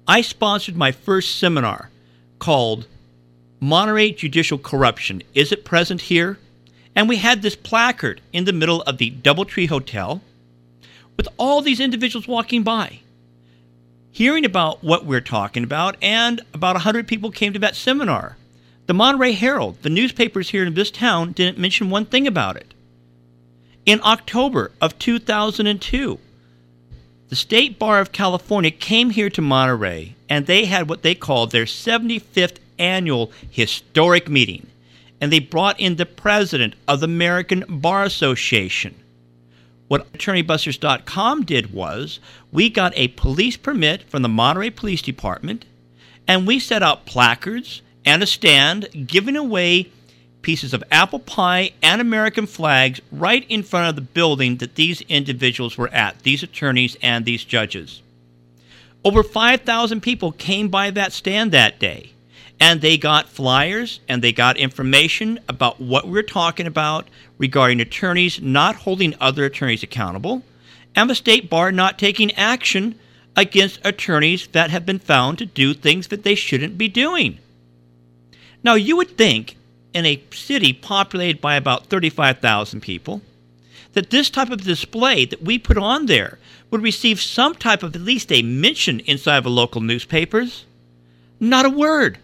I sponsored my first seminar called Monterey Judicial Corruption. Is it present here? And we had this placard in the middle of the DoubleTree Hotel with all these individuals walking by, hearing about what we're talking about, and about 100 people came to that seminar. The Monterey Herald, the newspapers here in this town, didn't mention one thing about it. In October of 2002, the State Bar of California came here to Monterey, and they had what they called their 75th annual historic meeting. And they brought in the president of the American Bar Association. What AttorneyBusters.com did was, we got a police permit from the Monterey Police Department, and we set out placards and a stand giving away pieces of apple pie and American flags right in front of the building that these individuals were at, these attorneys and these judges. Over 5,000 people came by that stand that day, and they got flyers and they got information about what we were talking about regarding attorneys not holding other attorneys accountable, and the State Bar not taking action against attorneys that have been found to do things that they shouldn't be doing. Now, you would think, in a city populated by about 35,000 people, that this type of display that we put on there would receive some type of at least a mention inside the local newspapers. Not a word.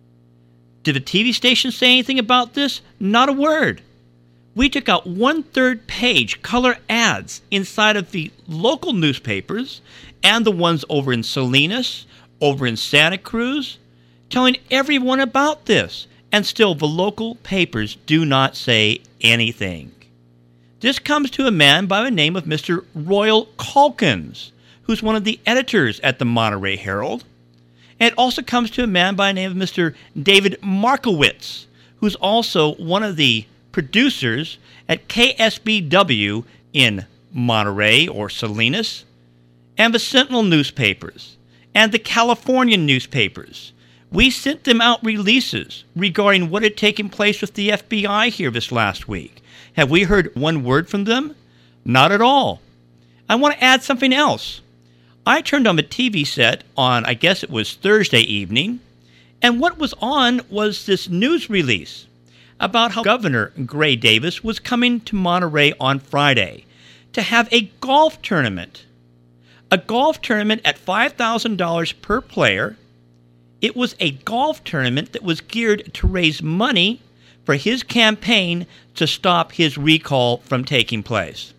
Did the TV station say anything about this? Not a word. We took out 1/3 page color ads inside of the local newspapers and the ones over in Salinas, over in Santa Cruz, telling everyone about this. And still, the local papers do not say anything. This comes to a man by the name of Mr. Royal Calkins, who's one of the editors at the Monterey Herald. And it also comes to a man by the name of Mr. David Markowitz, who's also one of the producers at KSBW in Monterey or Salinas, and the Sentinel newspapers, and the Californian newspapers. We sent them out releases regarding what had taken place with the FBI here this last week. Have we heard one word from them? Not at all. I want to add something else. I turned on the TV set on, I guess it was Thursday evening, and what was on was this news release about how Governor Gray Davis was coming to Monterey on Friday to have a golf tournament. A golf tournament at $5,000 per player. It was a golf tournament that was geared to raise money for his campaign to stop his recall from taking place.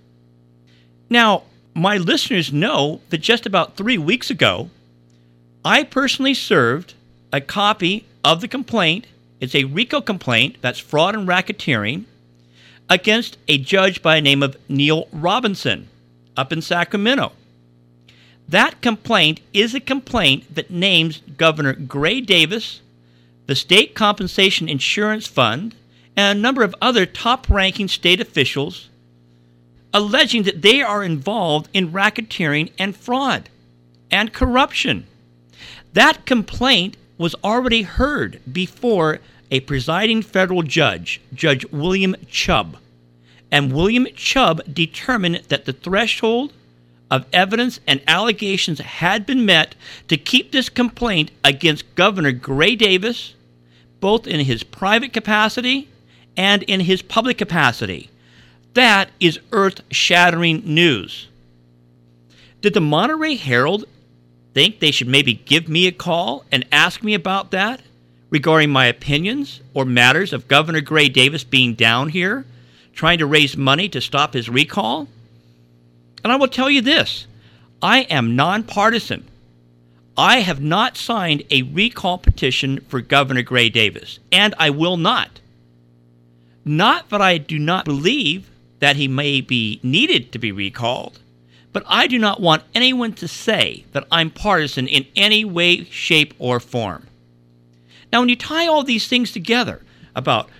Now, my listeners know that just about 3 weeks ago, I personally served a copy of the complaint. It's a RICO complaint, that's fraud and racketeering, against a judge by the name of Neil Robinson up in Sacramento. That complaint is a complaint that names Governor Gray Davis, the State Compensation Insurance Fund, and a number of other top-ranking state officials, alleging that they are involved in racketeering and fraud and corruption. That complaint was already heard before a presiding federal judge, Judge William Chubb. And William Chubb determined that the threshold of evidence and allegations had been met to keep this complaint against Governor Gray Davis, both in his private capacity and in his public capacity. That is earth-shattering news. Did the Monterey Herald think they should maybe give me a call and ask me about that regarding my opinions or matters of Governor Gray Davis being down here trying to raise money to stop his recall? And I will tell you this, I am nonpartisan. I have not signed a recall petition for Governor Gray Davis, and I will not. Not that I do not believe that he may be needed to be recalled, but I do not want anyone to say that I'm partisan in any way, shape, or form. Now, when you tie all these things together about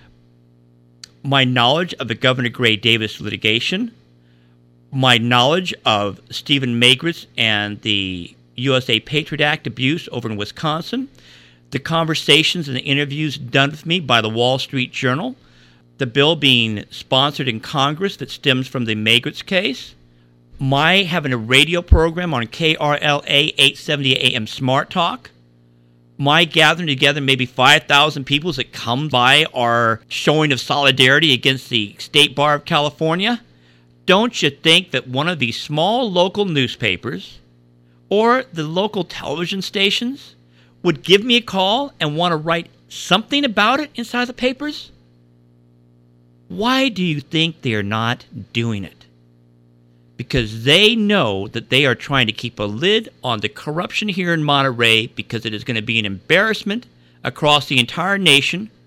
my knowledge of the Governor Gray Davis litigation, my knowledge of Stephen Magritz and the USA Patriot Act abuse over in Wisconsin, the conversations and the interviews done with me by the Wall Street Journal, the bill being sponsored in Congress that stems from the Magritz case, my having a radio program on KRLA 870 AM Smart Talk, my gathering together maybe 5,000 people that come by our showing of solidarity against the State Bar of California, don't you think that one of these small local newspapers or the local television stations would give me a call and want to write something about it inside the papers? Why do you think they're not doing it? Because they know that they are trying to keep a lid on the corruption here in Monterey, because it is going to be an embarrassment across the entire nation